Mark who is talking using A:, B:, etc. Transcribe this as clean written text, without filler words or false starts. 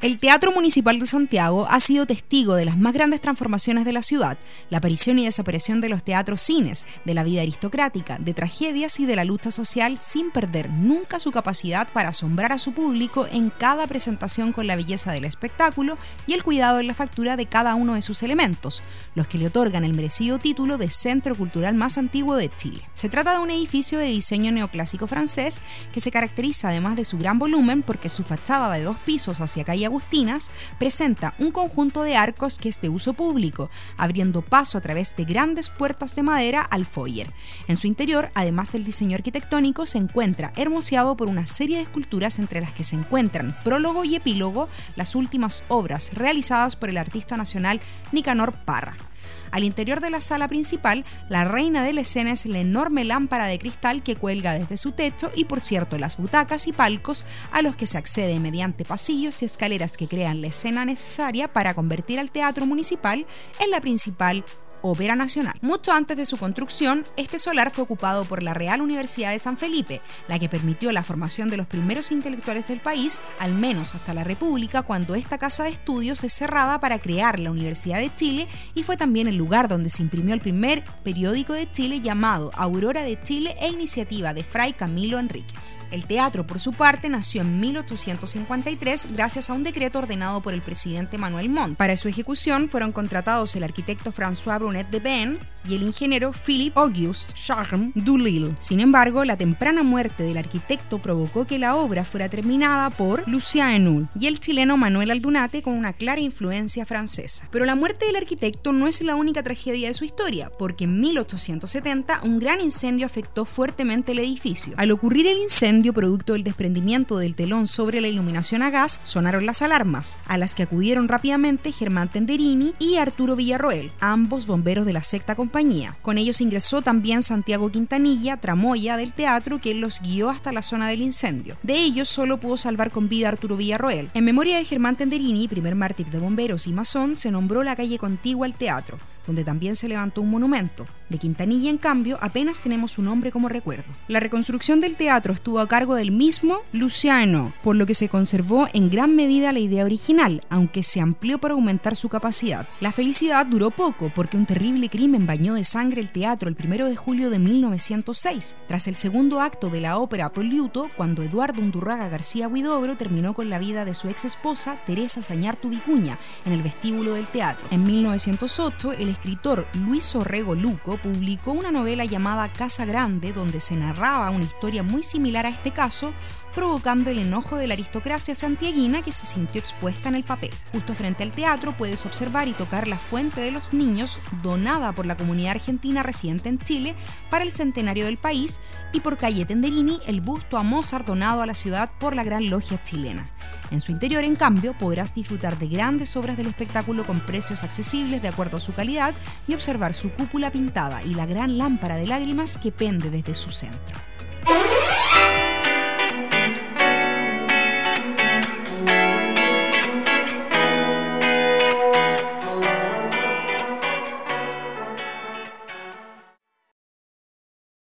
A: El Teatro Municipal de Santiago ha sido testigo de las más grandes transformaciones de la ciudad, la aparición y desaparición de los teatros cines, de la vida aristocrática, de tragedias y de la lucha social, sin perder nunca su capacidad para asombrar a su público en cada presentación con la belleza del espectáculo y el cuidado en la factura de cada uno de sus elementos, los que le otorgan el merecido título de Centro Cultural más antiguo de Chile. Se trata de un edificio de diseño neoclásico francés que se caracteriza además de su gran volumen porque su fachada de 2 pisos hacia calle Agustinas presenta un conjunto de arcos que es de uso público, abriendo paso a través de grandes puertas de madera al foyer. En su interior, además del diseño arquitectónico, se encuentra hermoseado por una serie de esculturas entre las que se encuentran prólogo y epílogo, las últimas obras realizadas por el artista nacional Nicanor Parra. Al interior de la sala principal, la reina de la escena es la enorme lámpara de cristal que cuelga desde su techo y, por cierto, las butacas y palcos a los que se accede mediante pasillos y escaleras que crean la escena necesaria para convertir al Teatro Municipal en la principal Ópera Nacional. Mucho antes de su construcción, este solar fue ocupado por la Real Universidad de San Felipe, la que permitió la formación de los primeros intelectuales del país, al menos hasta la República, cuando esta casa de estudios es cerrada para crear la Universidad de Chile, y fue también el lugar donde se imprimió el primer periódico de Chile llamado Aurora de Chile e iniciativa de Fray Camilo Enríquez. El teatro, por su parte, nació en 1853 gracias a un decreto ordenado por el presidente Manuel Montt. Para su ejecución fueron contratados el arquitecto François Brunet de Benz y el ingeniero Philippe Auguste Charles Doolittle. Sin embargo, la temprana muerte del arquitecto provocó que la obra fuera terminada por Lucien Henneul y el chileno Manuel Aldunate, con una clara influencia francesa. Pero la muerte del arquitecto no es la única tragedia de su historia, porque en 1870 un gran incendio afectó fuertemente el edificio. Al ocurrir el incendio, producto del desprendimiento del telón sobre la iluminación a gas, sonaron las alarmas, a las que acudieron rápidamente Germán Tenderini y Arturo Villarroel, ambos bomberos de la sexta compañía. Con ellos ingresó también Santiago Quintanilla, tramoya del teatro, quien los guió hasta la zona del incendio. De ellos solo pudo salvar con vida a Arturo Villarroel. En memoria de Germán Tenderini, primer mártir de bomberos y masón, se nombró la calle contigua al teatro, donde también se levantó un monumento. De Quintanilla, en cambio, apenas tenemos su nombre como recuerdo. La reconstrucción del teatro estuvo a cargo del mismo Lucien Henneul, por lo que se conservó en gran medida la idea original, aunque se amplió para aumentar su capacidad. La felicidad duró poco, porque un terrible crimen bañó de sangre el teatro el 1 de julio de 1906, tras el segundo acto de la ópera Poliuto, cuando Eduardo Undurraga García Huidobro terminó con la vida de su ex esposa Teresa Sañartu Vicuña en el vestíbulo del teatro. En 1908, el escritor Luis Orrego Luco publicó una novela llamada Casa Grande, donde se narraba una historia muy similar a este caso, provocando el enojo de la aristocracia santiaguina, que se sintió expuesta en el papel. Justo frente al teatro puedes observar y tocar la Fuente de los Niños, donada por la comunidad argentina residente en Chile para el centenario del país, y por calle Tenderini, el busto a Mozart donado a la ciudad por la Gran Logia Chilena. En su interior, en cambio, podrás disfrutar de grandes obras del espectáculo con precios accesibles de acuerdo a su calidad y observar su cúpula pintada y la gran lámpara de lágrimas que pende desde su centro.